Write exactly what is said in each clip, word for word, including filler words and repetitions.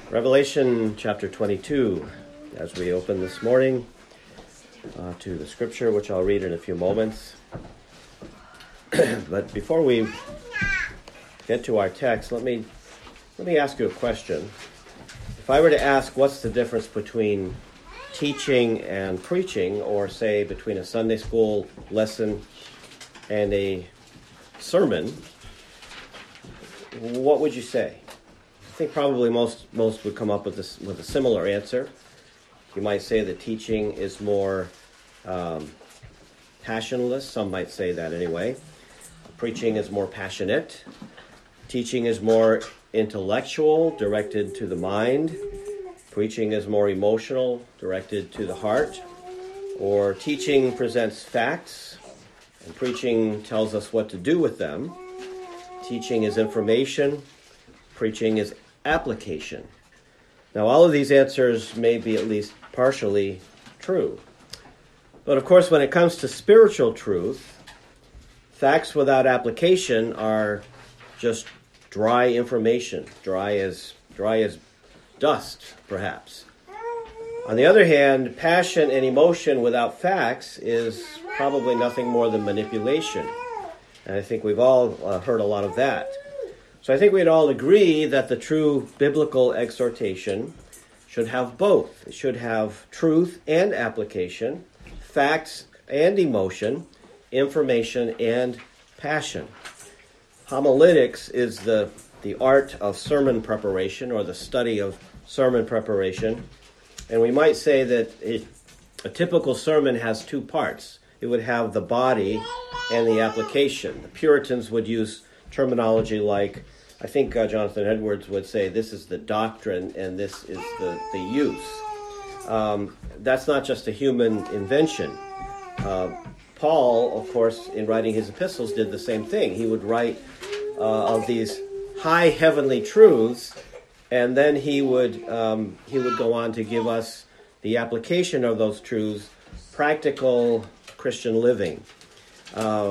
Revelation chapter twenty-two, as we open this morning uh, to the scripture, which I'll read in a few moments. But before we get to our text, let me let me ask you a question. If I were to ask what's the difference between teaching and preaching, or say between a Sunday school lesson and a sermon, what would you say? I think probably most most would come up with this with a similar answer. You might say that teaching is more um, passionless. Some might say that anyway. Preaching is more passionate. Teaching is more intellectual, directed to the mind. Preaching is more emotional, directed to the heart. Or teaching presents facts, and preaching tells us what to do with them. Teaching is information. Preaching is application. Now, all of these answers may be at least partially true. But of course, when it comes to spiritual truth, facts without application are just dry information, dry as dry as dust, perhaps. On the other hand, passion and emotion without facts is probably nothing more than manipulation. And I think we've all uh, heard a lot of that. So I think we'd all agree that the true biblical exhortation should have both. It should have truth and application, facts and emotion, information and passion. Homiletics is the, the art of sermon preparation, or the study of sermon preparation. And we might say that it, a typical sermon has two parts. It would have the body and the application. The Puritans would use terminology like, I think uh, Jonathan Edwards would say, this is the doctrine and this is the, the use. Um, that's not just a human invention. Uh, Paul, of course, in writing his epistles, did the same thing. He would write uh, of these high heavenly truths, and then he would um, he would go on to give us the application of those truths, practical Christian living. Uh,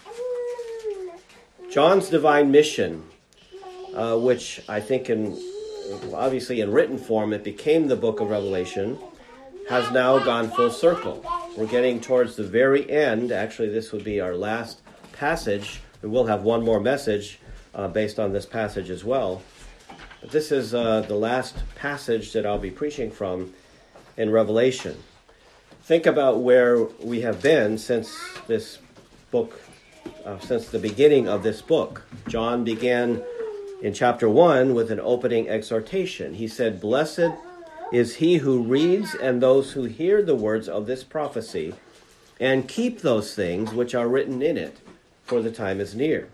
John's divine mission, Uh, which I think in, obviously in written form, it became the book of Revelation, has now gone full circle. We're getting towards the very end. Actually, this would be our last passage. We will have one more message uh, based on this passage as well. But this is uh, the last passage that I'll be preaching from in Revelation. Think about where we have been since this book, uh, since the beginning of this book. John began in chapter one with an opening exhortation. He said, "Blessed is he who reads and those who hear the words of this prophecy and keep those things which are written in it, for the time is near."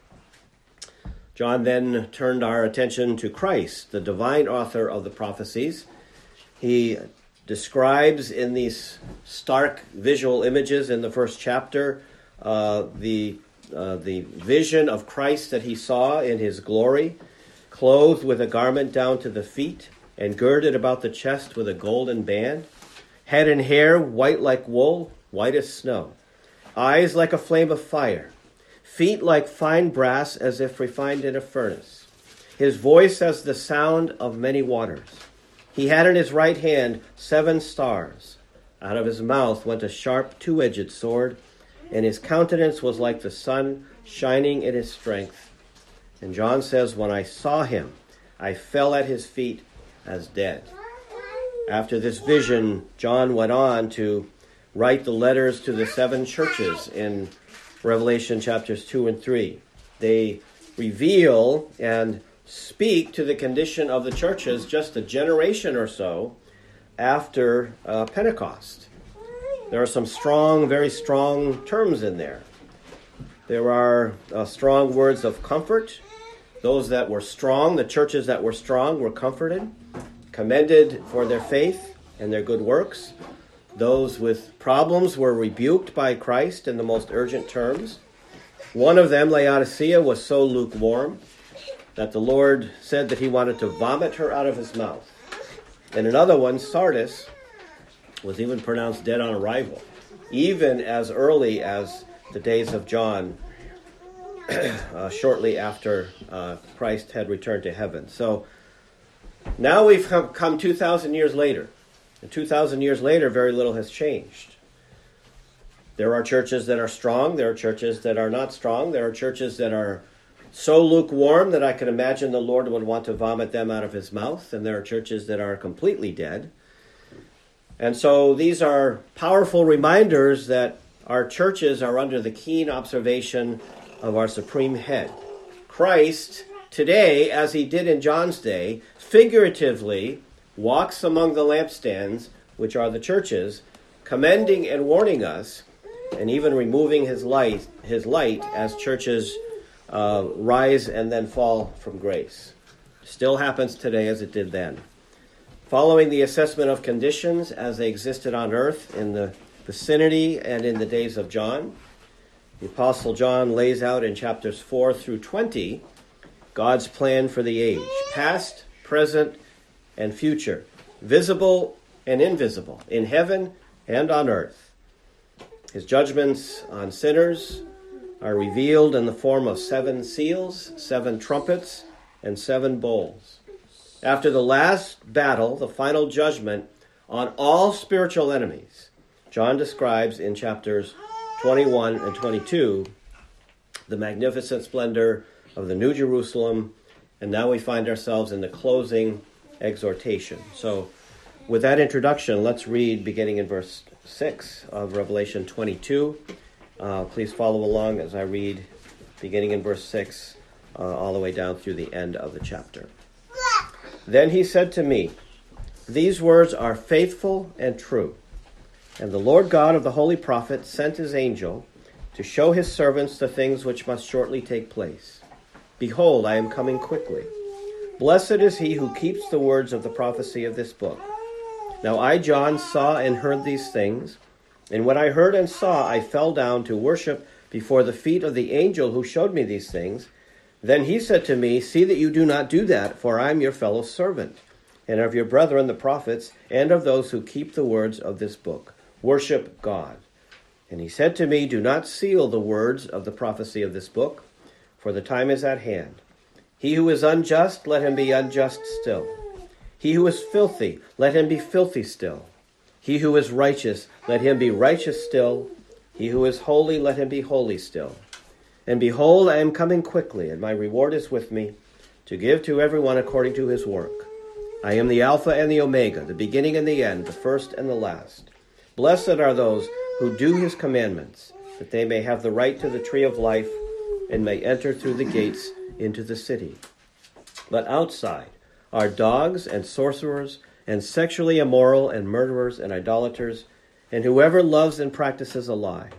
John then turned our attention to Christ, the divine author of the prophecies. He describes in these stark visual images in the first chapter uh, the, uh, the vision of Christ that he saw in his glory, clothed with a garment down to the feet, and girded about the chest with a golden band, head and hair white like wool, white as snow, eyes like a flame of fire, feet like fine brass as if refined in a furnace, his voice as the sound of many waters. He had in his right hand seven stars. Out of his mouth went a sharp two-edged sword, and his countenance was like the sun shining in his strength. And John says, "When I saw him, I fell at his feet as dead." After this vision, John went on to write the letters to the seven churches in Revelation chapters two and three. They reveal and speak to the condition of the churches just a generation or so after uh, Pentecost. There are some strong, very strong terms in there. There are uh, strong words of comfort. Those that were strong, the churches that were strong, were comforted, commended for their faith and their good works. Those with problems were rebuked by Christ in the most urgent terms. One of them, Laodicea, was so lukewarm that the Lord said that he wanted to vomit her out of his mouth. And another one, Sardis, was even pronounced dead on arrival, even as early as the days of John, uh, shortly after uh, Christ had returned to heaven. So Now we've come two thousand years later. And two thousand years later, very little has changed. There are churches that are strong. There are churches that are not strong. There are churches that are so lukewarm that I can imagine the Lord would want to vomit them out of his mouth. And there are churches that are completely dead. And so these are powerful reminders that our churches are under the keen observation of our supreme head. Christ, today, as he did in John's day, figuratively walks among the lampstands, which are the churches, commending and warning us, and even removing his light, his light as churches uh, rise and then fall from grace. Still happens today as it did then. Following the assessment of conditions as they existed on earth in the vicinity and in the days of John, the Apostle John lays out in chapters four through twenty God's plan for the age, past, present, and future, visible and invisible, in heaven and on earth. His judgments on sinners are revealed in the form of seven seals, seven trumpets, and seven bowls. After the last battle, the final judgment on all spiritual enemies, John describes in chapters twenty-one and twenty-two the magnificent splendor of the New Jerusalem, and now we find ourselves in the closing exhortation. So with that introduction, let's read beginning in verse six of Revelation twenty-two. Uh, please follow along as I read beginning in verse six uh, all the way down through the end of the chapter. Then he said to me, "These words are faithful and true. And the Lord God of the holy prophets sent his angel to show his servants the things which must shortly take place. Behold, I am coming quickly. Blessed is he who keeps the words of the prophecy of this book." Now I, John, saw and heard these things, and when I heard and saw, I fell down to worship before the feet of the angel who showed me these things. Then he said to me, "See that you do not do that, for I am your fellow servant, and of your brethren the prophets, and of those who keep the words of this book. Worship God." And he said to me, "Do not seal the words of the prophecy of this book, for the time is at hand. He who is unjust, let him be unjust still. He who is filthy, let him be filthy still. He who is righteous, let him be righteous still. He who is holy, let him be holy still. And behold, I am coming quickly, and my reward is with me, to give to everyone according to his work. I am the Alpha and the Omega, the beginning and the end, the first and the last. Blessed are those who do his commandments, that they may have the right to the tree of life, and may enter through the gates into the city. But outside are dogs and sorcerers, and sexually immoral, and murderers, and idolaters, and whoever loves and practices a lie.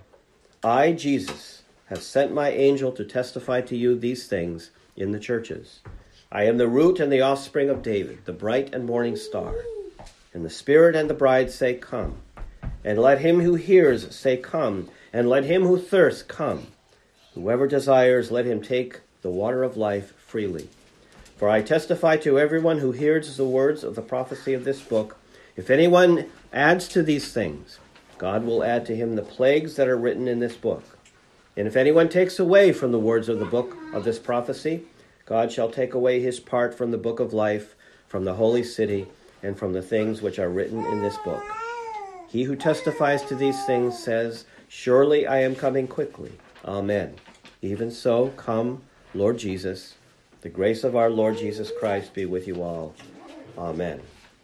I, Jesus, have sent my angel to testify to you these things in the churches. I am the root and the offspring of David, the bright and morning star. And the Spirit and the bride say, "Come." And let him who hears say, "Come." And let him who thirsts come. Whoever desires, let him take the water of life freely. For I testify to everyone who hears the words of the prophecy of this book, if anyone adds to these things, God will add to him the plagues that are written in this book. And if anyone takes away from the words of the book of this prophecy, God shall take away his part from the book of life, from the holy city, and from the things which are written in this book. He who testifies to these things says, "Surely I am coming quickly." Amen. Even so, come, Lord Jesus. The grace of our Lord Jesus Christ be with you all. Amen.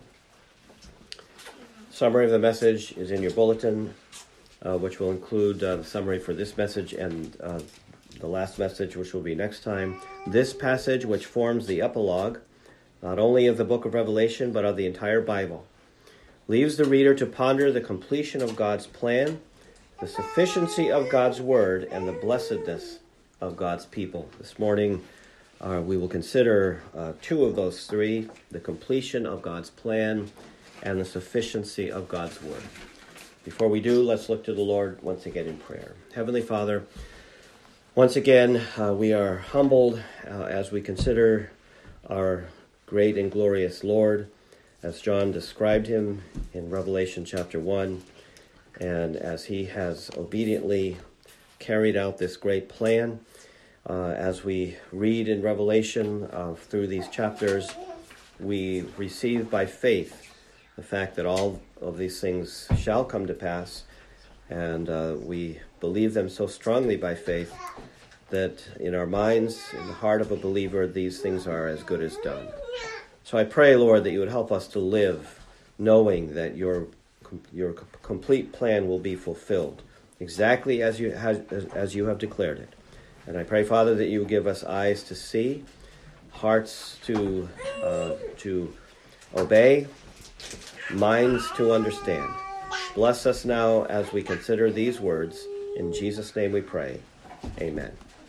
Summary of the message is in your bulletin, uh, which will include uh, the summary for this message and uh, the last message, which will be next time. This passage, which forms the epilogue, not only of the book of Revelation, but of the entire Bible, leaves the reader to ponder the completion of God's plan, the sufficiency of God's word, and the blessedness of God's people. This morning, uh, we will consider uh, two of those three, the completion of God's plan and the sufficiency of God's word. Before we do, let's look to the Lord once again in prayer. Heavenly Father, once again, uh, we are humbled uh, as we consider our great and glorious Lord, as John described him in Revelation chapter one, and as he has obediently carried out this great plan. Uh, as we read in Revelation uh, through these chapters, we receive by faith the fact that all of these things shall come to pass, and uh, we believe them so strongly by faith that in our minds, in the heart of a believer, these things are as good as done. So I pray, Lord, that you would help us to live knowing that your your complete plan will be fulfilled exactly as you has, as you have declared it. And I pray, Father, that you would give us eyes to see, hearts to uh, to obey, minds to understand. Bless us now as we consider these words. In Jesus' name we pray. Amen.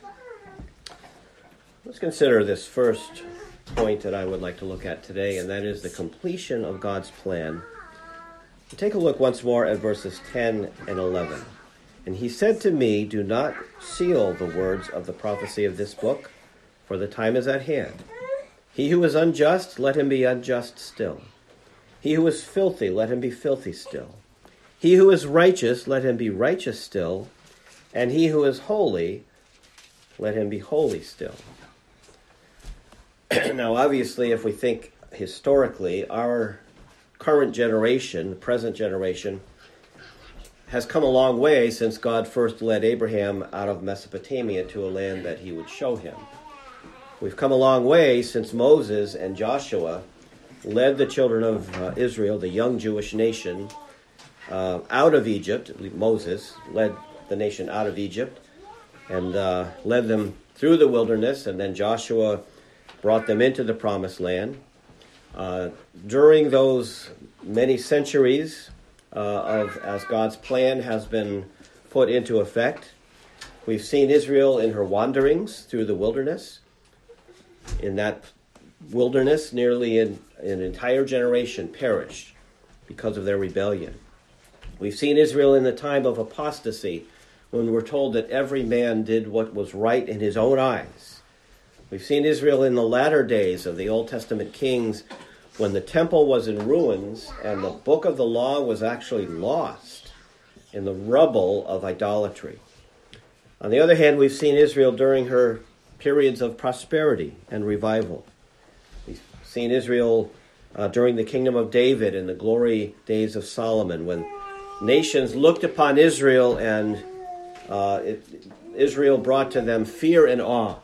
Let's consider this first point that I would like to look at today, and that is the completion of God's plan. Take a look once more at verses ten and eleven. And he said to me, do not seal the words of the prophecy of this book, for the time is at hand. He who is unjust, let him be unjust still. He who is filthy, let him be filthy still. He who is righteous, let him be righteous still. And he who is holy, let him be holy still. Now, obviously, if we think historically, our current generation, the present generation, has come a long way since God first led Abraham out of Mesopotamia to a land that he would show him. We've come a long way since Moses and Joshua led the children of uh, Israel, the young Jewish nation, uh, out of Egypt. Moses led the nation out of Egypt and uh, led them through the wilderness, and then Joshua brought them into the promised land. Uh, during those many centuries uh, of as God's plan has been put into effect, we've seen Israel in her wanderings through the wilderness. In that wilderness, nearly an, an entire generation perished because of their rebellion. We've seen Israel in the time of apostasy, when we're told that every man did what was right in his own eyes. We've seen Israel in the latter days of the Old Testament kings, when the temple was in ruins and the book of the law was actually lost in the rubble of idolatry. On the other hand, we've seen Israel during her periods of prosperity and revival. We've seen Israel uh, during the kingdom of David and the glory days of Solomon, when nations looked upon Israel and uh, it, Israel brought to them fear and awe.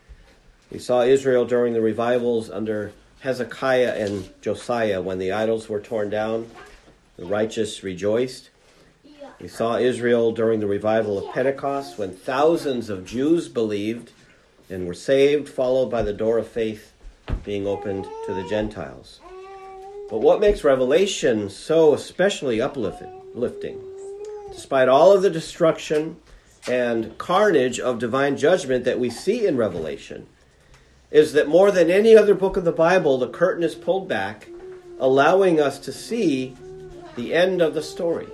We saw Israel during the revivals under Hezekiah and Josiah, when the idols were torn down, the righteous rejoiced. We saw Israel during the revival of Pentecost, when thousands of Jews believed and were saved, followed by the door of faith being opened to the Gentiles. But what makes Revelation so especially uplifting, despite all of the destruction and carnage of divine judgment that we see in Revelation, is that more than any other book of the Bible, the curtain is pulled back, allowing us to see the end of the story.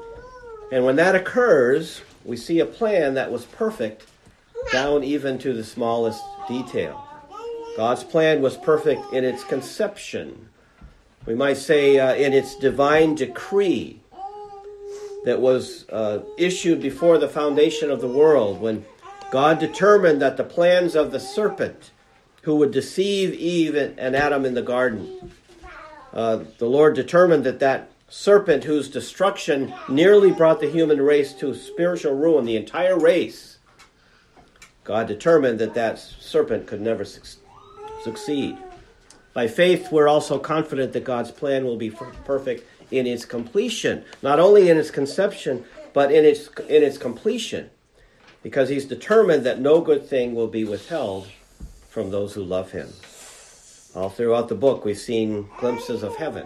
And when that occurs, we see a plan that was perfect down even to the smallest detail. God's plan was perfect in its conception. We might say uh, in its divine decree that was uh, issued before the foundation of the world, when God determined that the plans of the serpent who would deceive Eve and Adam in the garden, uh, the Lord determined that that serpent whose destruction nearly brought the human race to spiritual ruin, the entire race, God determined that that serpent could never su- succeed. By faith, we're also confident that God's plan will be perfect in its completion, not only in its conception, but in its in its completion, because he's determined that no good thing will be withheld from those who love him. All throughout the book, we've seen glimpses of heaven.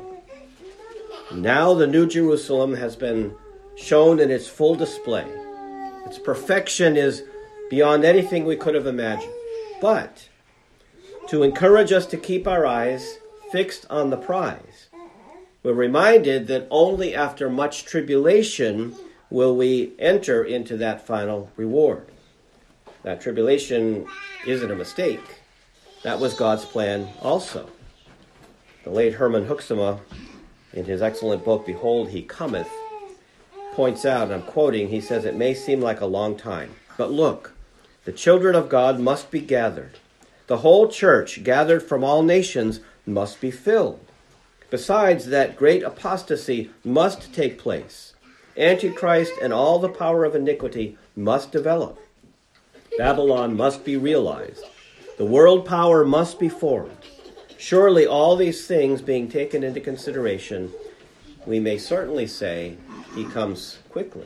Now the New Jerusalem has been shown in its full display. Its perfection is beyond anything we could have imagined. But to encourage us to keep our eyes fixed on the prize, we're reminded that only after much tribulation will we enter into that final reward. That tribulation isn't a mistake. That was God's plan also. The late Herman Hoeksema, in his excellent book, Behold, He Cometh, points out, and I'm quoting, he says, it may seem like a long time, but look, the children of God must be gathered. The whole church, gathered from all nations, must be filled. Besides, that great apostasy must take place. Antichrist and all the power of iniquity must develop. Babylon must be realized. The world power must be formed. Surely all these things being taken into consideration, we may certainly say he comes quickly.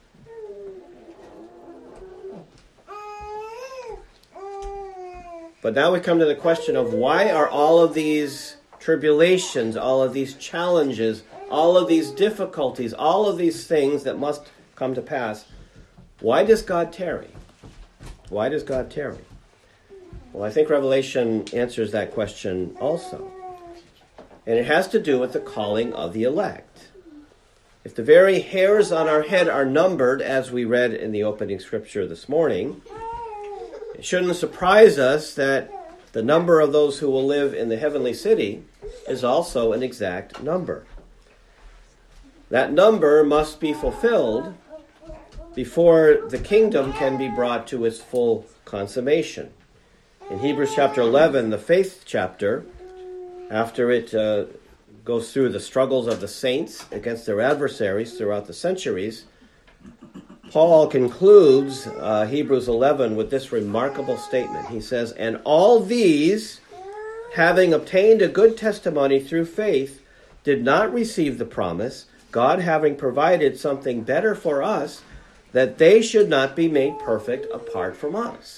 But now we come to the question of why are all of these tribulations, all of these challenges, all of these difficulties, all of these things that must come to pass, why does God tarry? Why does God tarry? Well, I think Revelation answers that question also. And it has to do with the calling of the elect. If the very hairs on our head are numbered, as we read in the opening scripture this morning, it shouldn't surprise us that the number of those who will live in the heavenly city is also an exact number. That number must be fulfilled before the kingdom can be brought to its full consummation. In Hebrews chapter eleven, the faith chapter, after it uh, goes through the struggles of the saints against their adversaries throughout the centuries, Paul concludes uh, Hebrews eleven with this remarkable statement. He says, "And all these, having obtained a good testimony through faith, did not receive the promise, God having provided something better for us, that they should not be made perfect apart from us."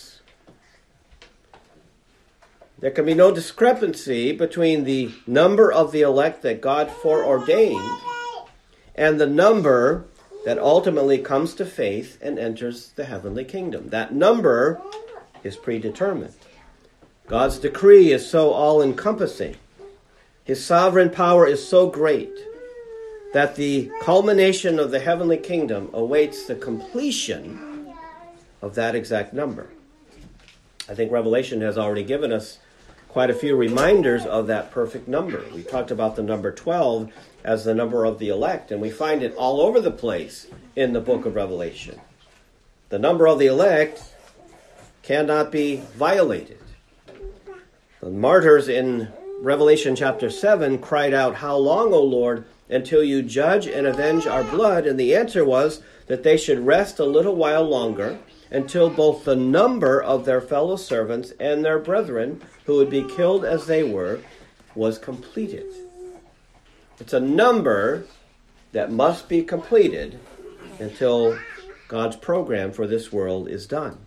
There can be no discrepancy between the number of the elect that God foreordained and the number that ultimately comes to faith and enters the heavenly kingdom. That number is predetermined. God's decree is so all-encompassing. His sovereign power is so great that the culmination of the heavenly kingdom awaits the completion of that exact number. I think Revelation has already given us quite a few reminders of that perfect number. We talked about the number twelve as the number of the elect, and we find it all over the place in the book of Revelation. The number of the elect cannot be violated. The martyrs in Revelation chapter seven cried out, "How long, O Lord, until you judge and avenge our blood?" And the answer was that they should rest a little while longer until both the number of their fellow servants and their brethren who would be killed as they were was completed. It's a number that must be completed until God's program for this world is done.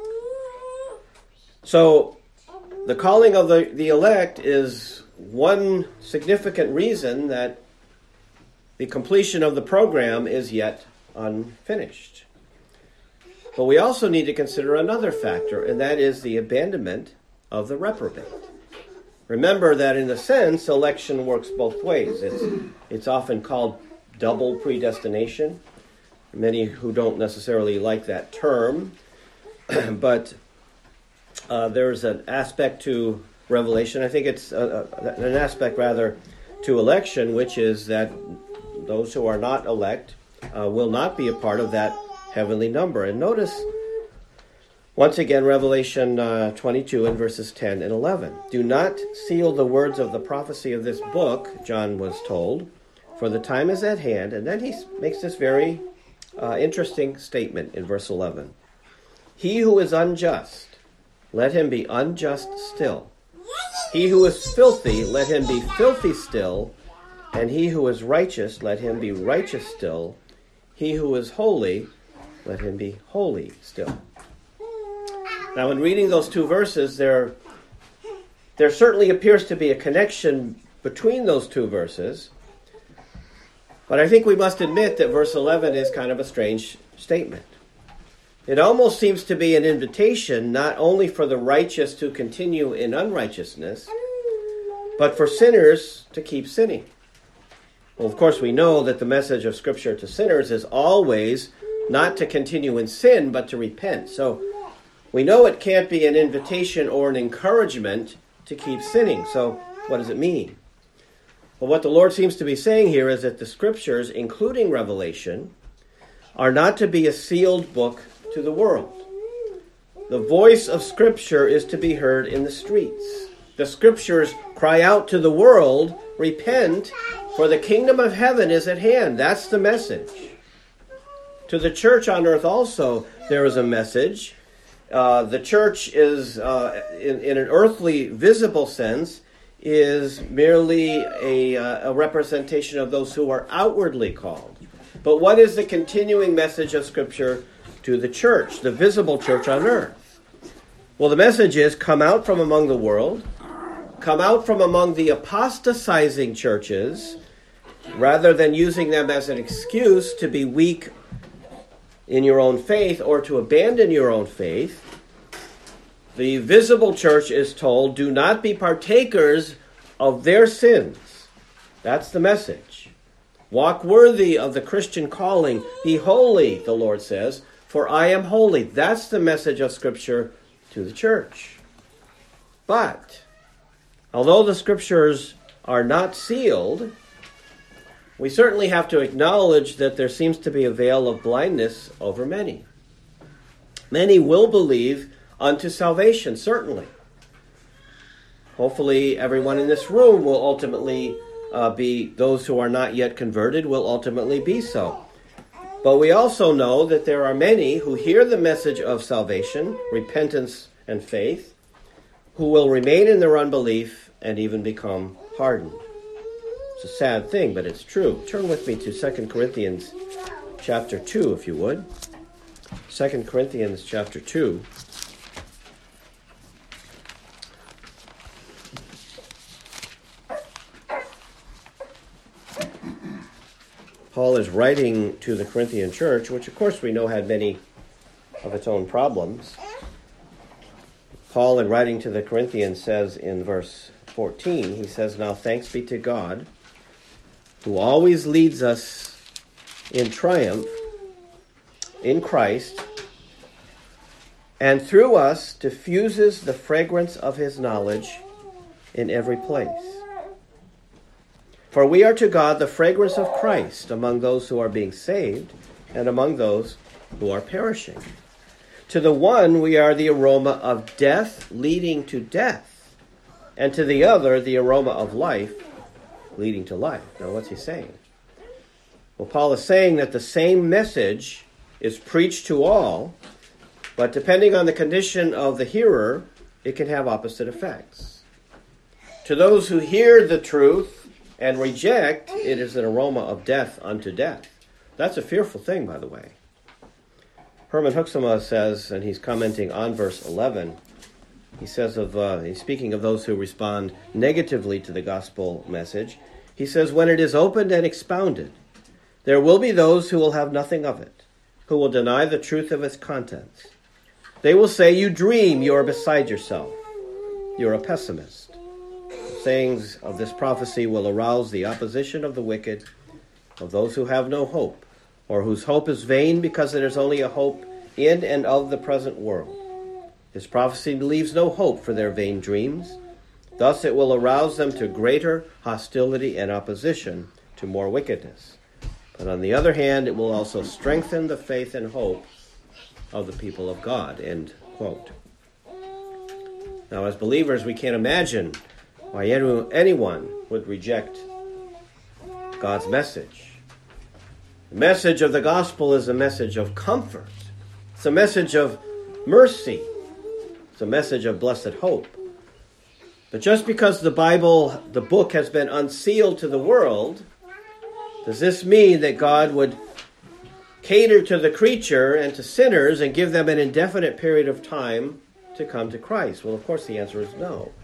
So the calling of the, the elect is one significant reason that the completion of the program is yet unfinished. But we also need to consider another factor, and that is the abandonment of the reprobate. Remember that in a sense, election works both ways. It's, it's often called double predestination. Many who don't necessarily like that term, but uh, there's an aspect to Revelation. I think it's a, a, an aspect rather to election, which is that those who are not elect uh, will not be a part of that heavenly number. And notice, once again, Revelation uh, twenty-two and verses ten and eleven. "Do not seal the words of the prophecy of this book," John was told, "for the time is at hand." And then he makes this very uh, interesting statement in verse eleven. "He who is unjust, let him be unjust still. He who is filthy, let him be filthy still. And he who is righteous, let him be righteous still. He who is holy, let him be holy still." Now, in reading those two verses, there, there certainly appears to be a connection between those two verses. But I think we must admit that verse eleven is kind of a strange statement. It almost seems to be an invitation not only for the righteous to continue in unrighteousness, but for sinners to keep sinning. Well, of course, we know that the message of Scripture to sinners is always not to continue in sin, but to repent. So we know it can't be an invitation or an encouragement to keep sinning. So what does it mean? Well, what the Lord seems to be saying here is that the Scriptures, including Revelation, are not to be a sealed book to the world. The voice of Scripture is to be heard in the streets. The scriptures cry out to the world, repent, for the kingdom of heaven is at hand. That's the message. To the church on earth also, there is a message. Uh, the church is, uh, in, in an earthly, visible sense, is merely a, uh, a representation of those who are outwardly called. But what is the continuing message of Scripture to the church, the visible church on earth? Well, the message is, come out from among the world, come out from among the apostatizing churches, rather than using them as an excuse to be weak in your own faith or to abandon your own faith. The visible church is told, do not be partakers of their sins. That's the message. Walk worthy of the Christian calling. Be holy, the Lord says, for I am holy. That's the message of Scripture to the church. But, although the Scriptures are not sealed, we certainly have to acknowledge that there seems to be a veil of blindness over many. Many will believe unto salvation, certainly. Hopefully everyone in this room will ultimately uh, be, those who are not yet converted will ultimately be so. But we also know that there are many who hear the message of salvation, repentance, and faith, who will remain in their unbelief and even become hardened. It's a sad thing, but it's true. Turn with me to Second Corinthians chapter two, if you would. Second Corinthians chapter two. Paul is writing to the Corinthian church, which of course we know had many of its own problems. Paul, in writing to the Corinthians, says in verse fourteen, he says, now thanks be to God, who always leads us in triumph in Christ, and through us diffuses the fragrance of his knowledge in every place. For we are to God the fragrance of Christ among those who are being saved and among those who are perishing. To the one we are the aroma of death leading to death, and to the other the aroma of life leading to life. Now what's he saying? Well, Paul is saying that the same message is preached to all, but depending on the condition of the hearer, it can have opposite effects. To those who hear the truth and reject, it is an aroma of death unto death. That's a fearful thing, by the way. Herman Hoeksema says, and he's commenting on verse eleven, he says of, uh, he's speaking of those who respond negatively to the gospel message. He says, when it is opened and expounded, there will be those who will have nothing of it, who will deny the truth of its contents. They will say, you dream, you are beside yourself. You're a pessimist. Sayings of this prophecy will arouse the opposition of the wicked, of those who have no hope, or whose hope is vain because there is only a hope in and of the present world. This prophecy leaves no hope for their vain dreams. Thus it will arouse them to greater hostility and opposition to more wickedness. But on the other hand, it will also strengthen the faith and hope of the people of God. End quote. Now, as believers, we can't imagine why anyone would reject God's message. The message of the gospel is a message of comfort. It's a message of mercy. It's a message of blessed hope. But just because the Bible, the book, has been unsealed to the world, does this mean that God would cater to the creature and to sinners and give them an indefinite period of time to come to Christ? Well, of course, the answer is no.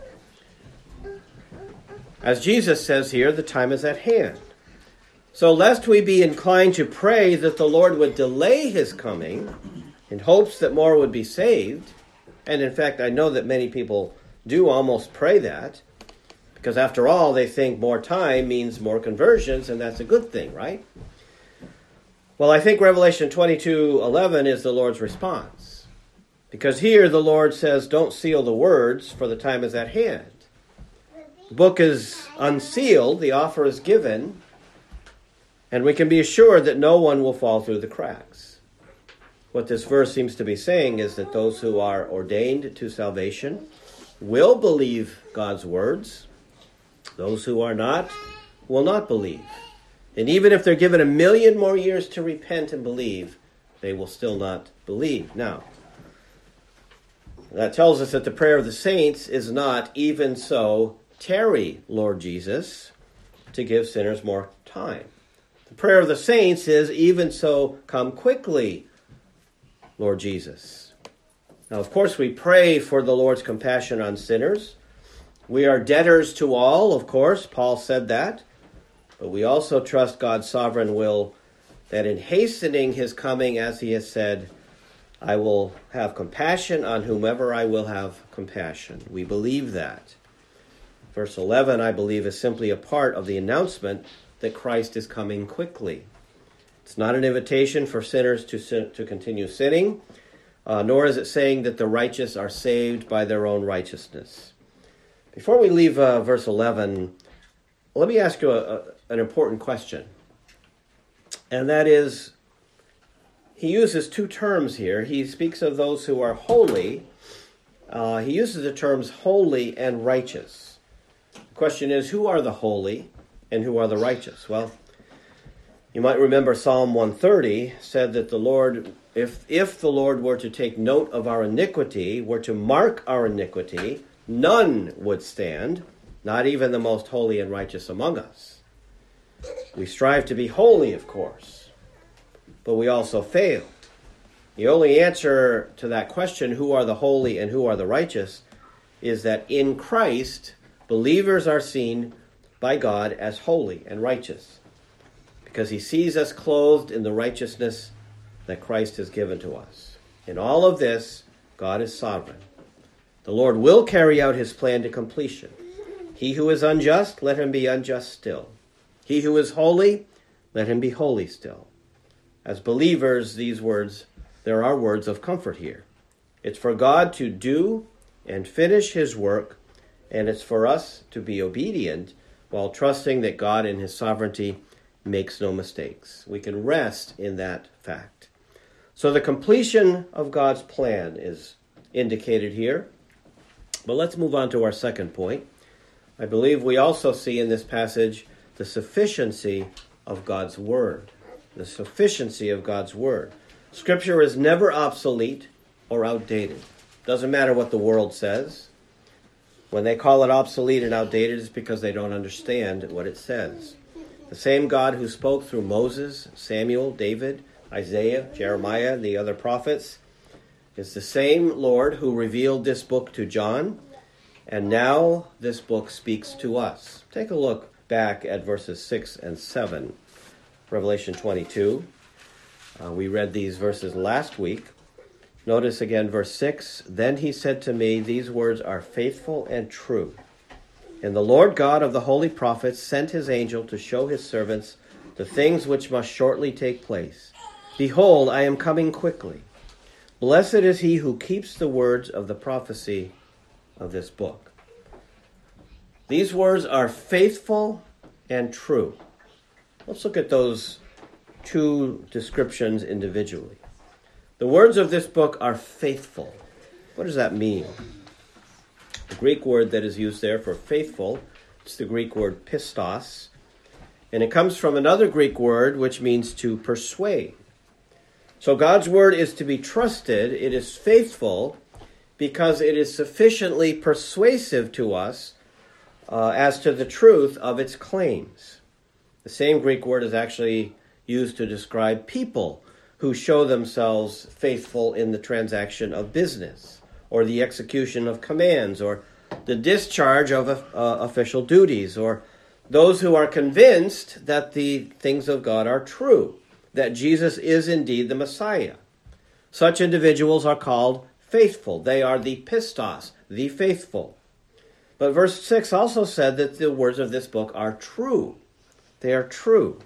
As Jesus says here, the time is at hand. So lest we be inclined to pray that the Lord would delay his coming in hopes that more would be saved, and in fact, I know that many people do almost pray that, because after all, they think more time means more conversions, and that's a good thing, right? Well, I think Revelation twenty-two eleven is the Lord's response, because here the Lord says, don't seal the words, for the time is at hand. The book is unsealed, the offer is given, and we can be assured that no one will fall through the cracks. What this verse seems to be saying is that those who are ordained to salvation will believe God's words. Those who are not will not believe. And even if they're given a million more years to repent and believe, they will still not believe. Now, that tells us that the prayer of the saints is not, even so, tarry, Lord Jesus, to give sinners more time. The prayer of the saints is, even so, come quickly, Lord Jesus. Now, of course, we pray for the Lord's compassion on sinners. We are debtors to all, of course. Paul said that. But we also trust God's sovereign will that in hastening his coming, as he has said, I will have compassion on whomever I will have compassion. We believe that. Verse eleven, I believe, is simply a part of the announcement that Christ is coming quickly. It's not an invitation for sinners to sin, to continue sinning, uh, nor is it saying that the righteous are saved by their own righteousness. Before we leave uh, verse eleven, let me ask you a, a, an important question. And that is, he uses two terms here. He speaks of those who are holy. Uh, he uses the terms holy and righteous. The question is, who are the holy and who are the righteous? Well, you might remember Psalm one thirty said that the Lord, if, if the Lord were to take note of our iniquity, were to mark our iniquity, none would stand, not even the most holy and righteous among us. We strive to be holy, of course, but we also fail. The only answer to that question, who are the holy and who are the righteous, is that in Christ, believers are seen by God as holy and righteous, because he sees us clothed in the righteousness that Christ has given to us. In all of this, God is sovereign. The Lord will carry out his plan to completion. He who is unjust, let him be unjust still. He who is holy, let him be holy still. As believers, these words, there are words of comfort here. It's for God to do and finish his work, and it's for us to be obedient while trusting that God in his sovereignty makes no mistakes. We can rest in that fact. So the completion of God's plan is indicated here. But let's move on to our second point. I believe we also see in this passage the sufficiency of God's word. The sufficiency of God's word. Scripture is never obsolete or outdated. Doesn't matter what the world says. When they call it obsolete and outdated, it's because they don't understand what it says. The same God who spoke through Moses, Samuel, David, Isaiah, Jeremiah, and the other prophets is the same Lord who revealed this book to John, and now this book speaks to us. Take a look back at verses six and seven, Revelation twenty-two. Uh, we read these verses last week. Notice again verse six. Then he said to me, these words are faithful and true. And the Lord God of the holy prophets sent his angel to show his servants the things which must shortly take place. Behold, I am coming quickly. Blessed is he who keeps the words of the prophecy of this book. These words are faithful and true. Let's look at those two descriptions individually. The words of this book are faithful. What does that mean? The Greek word that is used there for faithful, it's the Greek word pistos, and it comes from another Greek word which means to persuade. So God's word is to be trusted. It is faithful because it is sufficiently persuasive to us uh, as to the truth of its claims. The same Greek word is actually used to describe people who show themselves faithful in the transaction of business, or the execution of commands, or the discharge of uh, official duties, or those who are convinced that the things of God are true, that Jesus is indeed the Messiah. Such individuals are called faithful. They are the pistos, the faithful. But verse six also said that the words of this book are true. They are true.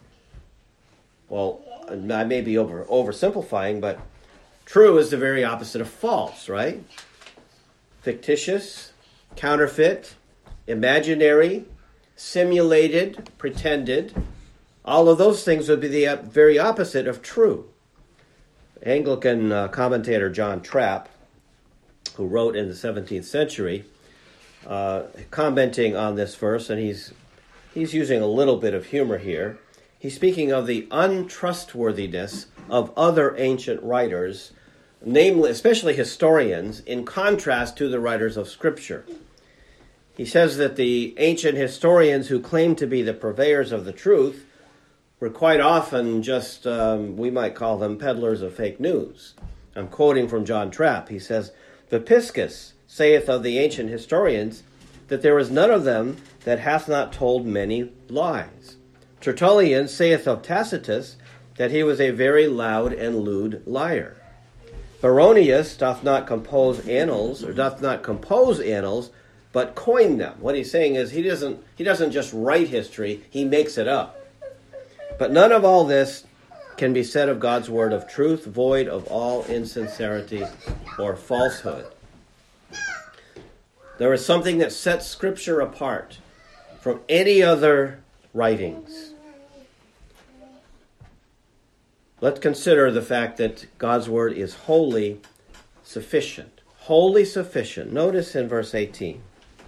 Well, I may be over oversimplifying, but true is the very opposite of false, right? Fictitious, counterfeit, imaginary, simulated, pretended. All of those things would be the very opposite of true. Anglican uh, commentator John Trapp who wrote in the seventeenth century, uh, commenting on this verse, and he's he's using a little bit of humor here. He's speaking of the untrustworthiness of other ancient writers, namely, especially historians, in contrast to the writers of Scripture. He says that the ancient historians who claim to be the purveyors of the truth were quite often just, um, we might call them peddlers of fake news. I'm quoting from John Trapp. He says, Vopiscus saith of the ancient historians that there is none of them that hath not told many lies. Tertullian saith of Tacitus that he was a very loud and lewd liar. Baronius doth not compose annals, or doth not compose annals, but coin them. What he's saying is he doesn't he doesn't just write history, he makes it up. But none of all this can be said of God's word of truth, void of all insincerity or falsehood. There is something that sets Scripture apart from any other writings. Let's consider the fact that God's word is wholly sufficient. Wholly sufficient. Notice in verse eighteen.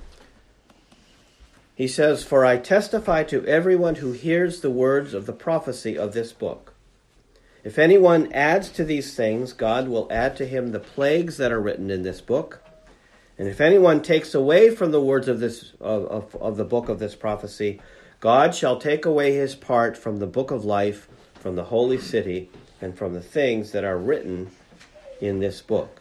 He says, For I testify to everyone who hears the words of the prophecy of this book. If anyone adds to these things, God will add to him the plagues that are written in this book. And if anyone takes away from the words of this of, of, of the book of this prophecy, God shall take away his part from the book of life, from the holy city, and from the things that are written in this book.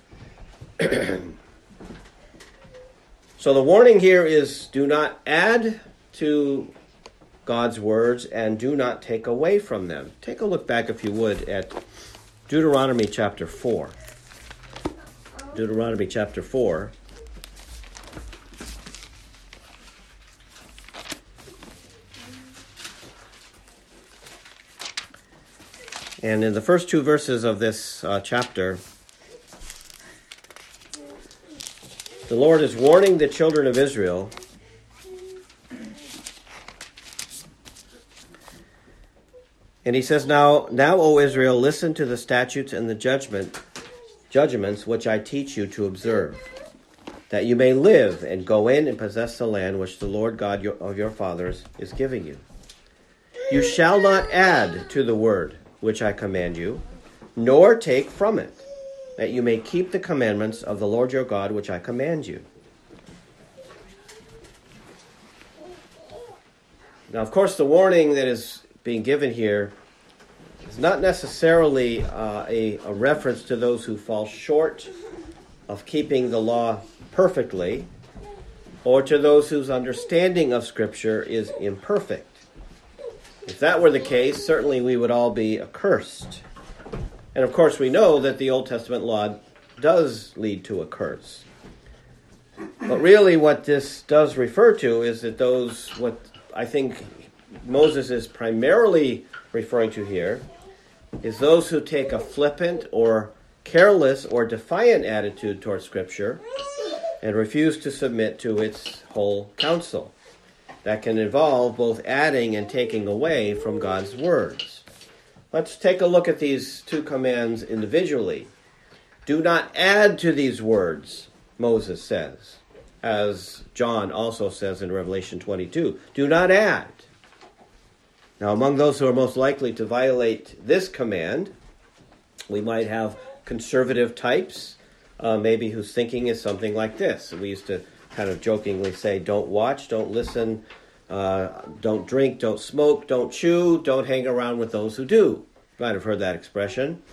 So the warning here is, do not add to God's words and do not take away from them. Take a look back, if you would, at Deuteronomy chapter four. Deuteronomy chapter four. And in the first two verses of this uh, chapter, the Lord is warning the children of Israel and he says, Now, now, O Israel, listen to the statutes and the judgment, judgments which I teach you to observe, that you may live and go in and possess the land which the Lord God of your fathers is giving you. You shall not add to the word which I command you, nor take from it, that you may keep the commandments of the Lord your God, which I command you. Now, of course, the warning that is being given here is not necessarily uh, a, a reference to those who fall short of keeping the law perfectly, or to those whose understanding of Scripture is imperfect. If that were the case, certainly we would all be accursed. And of course, we know that the Old Testament law does lead to a curse. But really what this does refer to is that those, what I think Moses is primarily referring to here, is those who take a flippant or careless or defiant attitude towards Scripture and refuse to submit to its whole counsel. That can involve both adding and taking away from God's words. Let's take a look at these two commands individually. Do not add to these words, Moses says, as John also says in Revelation twenty-two. Do not add. Now, among those who are most likely to violate this command, we might have conservative types, uh, maybe whose thinking is something like this. We used to kind of jokingly say, don't watch, don't listen, uh, don't drink, don't smoke, don't chew, don't hang around with those who do. You might have heard that expression.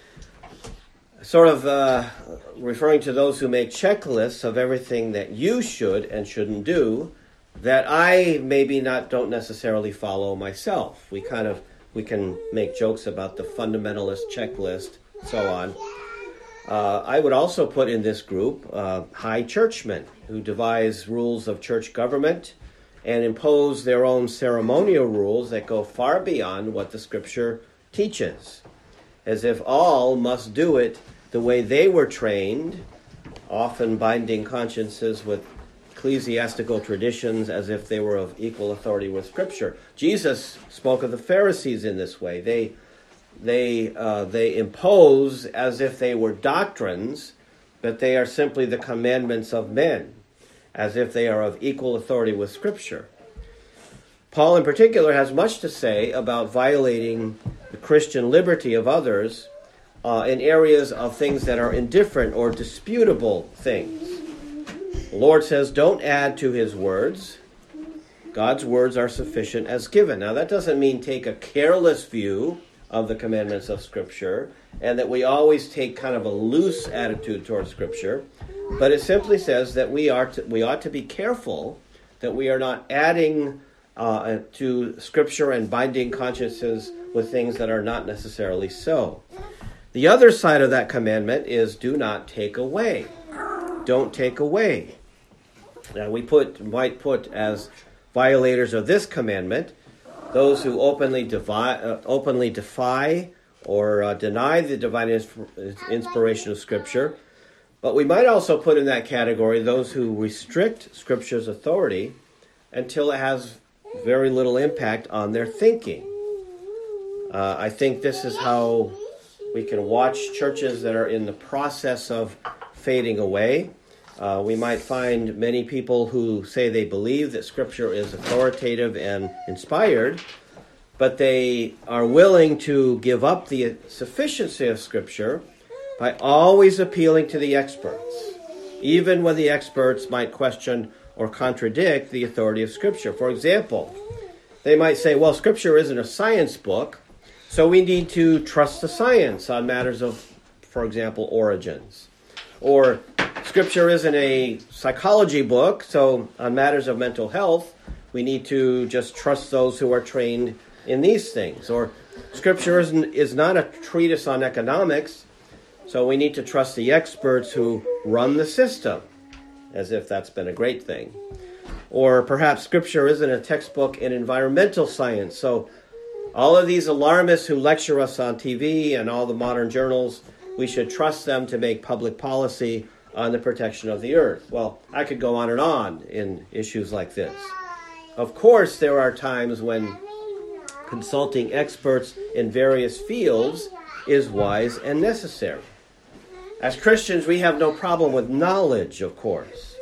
Sort of uh, referring to those who make checklists of everything that you should and shouldn't do that I maybe not don't necessarily follow myself. We kind of we can make jokes about the fundamentalist checklist, so on. Uh, I would also put in this group uh, high churchmen who devise rules of church government and impose their own ceremonial rules that go far beyond what the Scripture teaches, as if all must do it the way they were trained, often binding consciences with ecclesiastical traditions as if they were of equal authority with Scripture. Jesus spoke of the Pharisees in this way. They they uh, they impose as if they were doctrines but they are simply the commandments of men, as if they are of equal authority with Scripture. Paul in particular has much to say about violating the Christian liberty of others uh, in areas of things that are indifferent or disputable things. The Lord says, don't add to his words. God's words are sufficient as given. Now, that doesn't mean take a careless view of the commandments of Scripture and that we always take kind of a loose attitude towards Scripture, but it simply says that we are to, we ought to be careful that we are not adding uh, to Scripture and binding consciences with things that are not necessarily so. The other side of that commandment is do not take away. Don't take away. Now, we put might put as violators of this commandment those who openly defy, uh, openly defy or uh, deny the divine inspiration of Scripture. But we might also put in that category those who restrict Scripture's authority until it has very little impact on their thinking. Uh, I think this is how we can watch churches that are in the process of fading away. Uh, we might find many people who say they believe that Scripture is authoritative and inspired, but they are willing to give up the sufficiency of Scripture by always appealing to the experts, even when the experts might question or contradict the authority of Scripture. For example, they might say, well, Scripture isn't a science book, so we need to trust the science on matters of, for example, origins. Or Scripture isn't a psychology book, so on matters of mental health, we need to just trust those who are trained in these things. Or Scripture isn't, is not a treatise on economics, so we need to trust the experts who run the system, as if that's been a great thing. Or perhaps Scripture isn't a textbook in environmental science, so all of these alarmists who lecture us on T V and all the modern journals, we should trust them to make public policy on the protection of the earth. Well, I could go on and on in issues like this. Of course, there are times when consulting experts in various fields is wise and necessary. As Christians, we have no problem with knowledge, of course.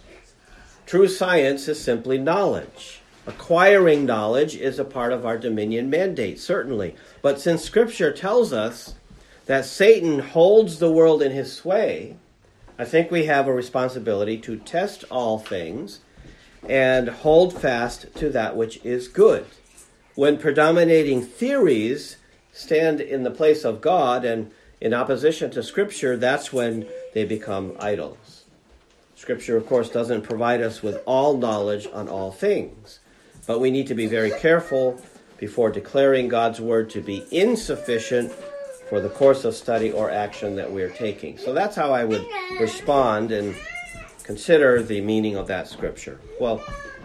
True science is simply knowledge. Acquiring knowledge is a part of our dominion mandate, certainly. But since Scripture tells us that Satan holds the world in his sway, I think we have a responsibility to test all things and hold fast to that which is good. When predominating theories stand in the place of God and in opposition to Scripture, that's when they become idols. Scripture, of course, doesn't provide us with all knowledge on all things, but we need to be very careful before declaring God's word to be insufficient for the course of study or action that we're taking. So that's how I would respond and consider the meaning of that scripture. Well,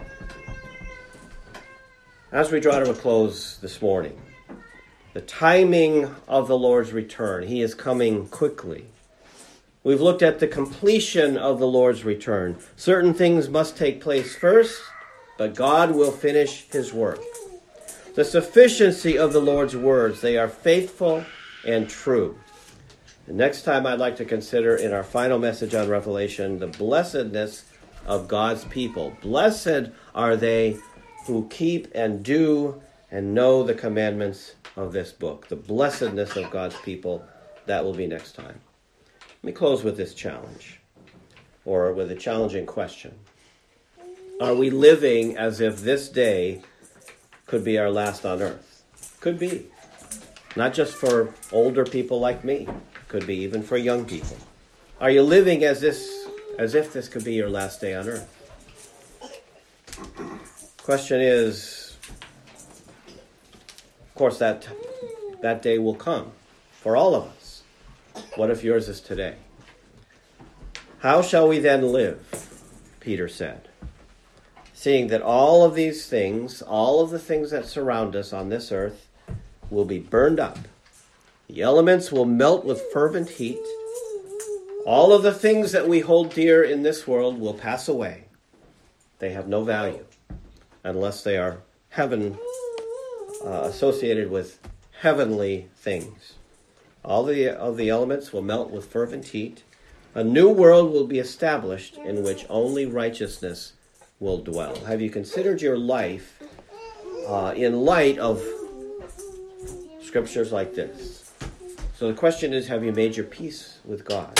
as we draw to a close this morning, the timing of the Lord's return, he is coming quickly. We've looked at the completion of the Lord's return. Certain things must take place first, but God will finish his work. The sufficiency of the Lord's words, they are faithful and true. The next time I'd like to consider in our final message on Revelation, the blessedness of God's people. Blessed are they who keep and do and know the commandments of this book. The blessedness of God's people, that will be next time. Let me close with this challenge, or with a challenging question. Are we living as if this day could be our last on earth? Could be. Not just for older people like me. Could be even for young people. Are you living as this, as if this could be your last day on earth? Question is, of course, that that day will come for all of us. What if yours is today? How shall we then live? Peter said. Seeing that all of these things, all of the things that surround us on this earth, will be burned up. The elements will melt with fervent heat. All of the things that we hold dear in this world will pass away. They have no value unless they are heaven uh, associated with heavenly things. All the of the elements will melt with fervent heat. A new world will be established in which only righteousness will dwell. Have you considered your life uh, in light of scriptures like this? So the question is, have you made your peace with God?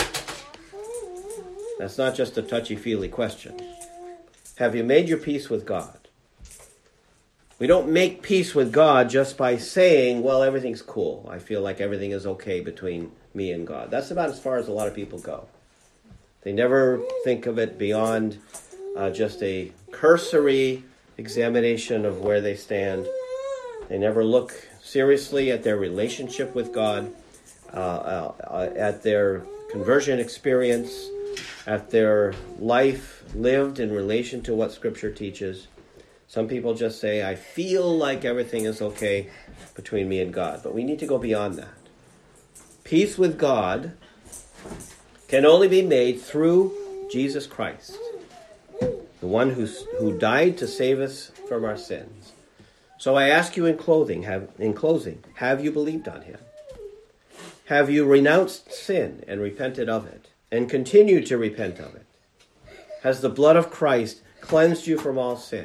That's not just a touchy-feely question. Have you made your peace with God? We don't make peace with God just by saying, well, everything's cool. I feel like everything is okay between me and God. That's about as far as a lot of people go. They never think of it beyond uh, just a cursory examination of where they stand. They never look seriously at their relationship with God, uh, uh, at their conversion experience, at their life lived in relation to what Scripture teaches. Some people just say, I feel like everything is okay between me and God. But we need to go beyond that. Peace with God can only be made through Jesus Christ, the one who, who died to save us from our sins. So I ask you in clothing, have, in closing, have you believed on him? Have you renounced sin and repented of it, and continue to repent of it? Has the blood of Christ cleansed you from all sin?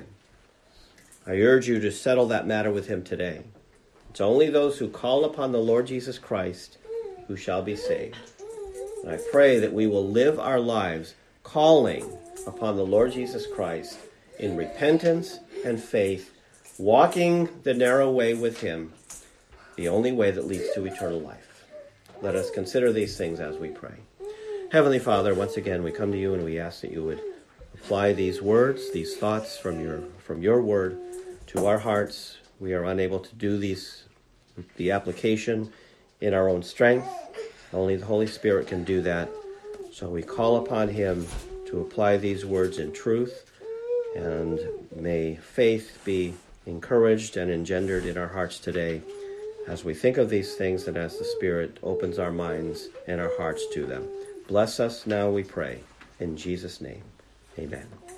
I urge you to settle that matter with him today. It's only those who call upon the Lord Jesus Christ who shall be saved. And I pray that we will live our lives calling upon the Lord Jesus Christ in repentance and faith, walking the narrow way with him, the only way that leads to eternal life. Let us consider these things as we pray. Heavenly Father, once again we come to you and we ask that you would apply these words, these thoughts from your from your word to our hearts. We are unable to do these, the application in our own strength. Only the Holy Spirit can do that. So we call upon him to apply these words in truth, and may faith be encouraged and engendered in our hearts today as we think of these things and as the Spirit opens our minds and our hearts to them. Bless us now, we pray. In Jesus' name, amen.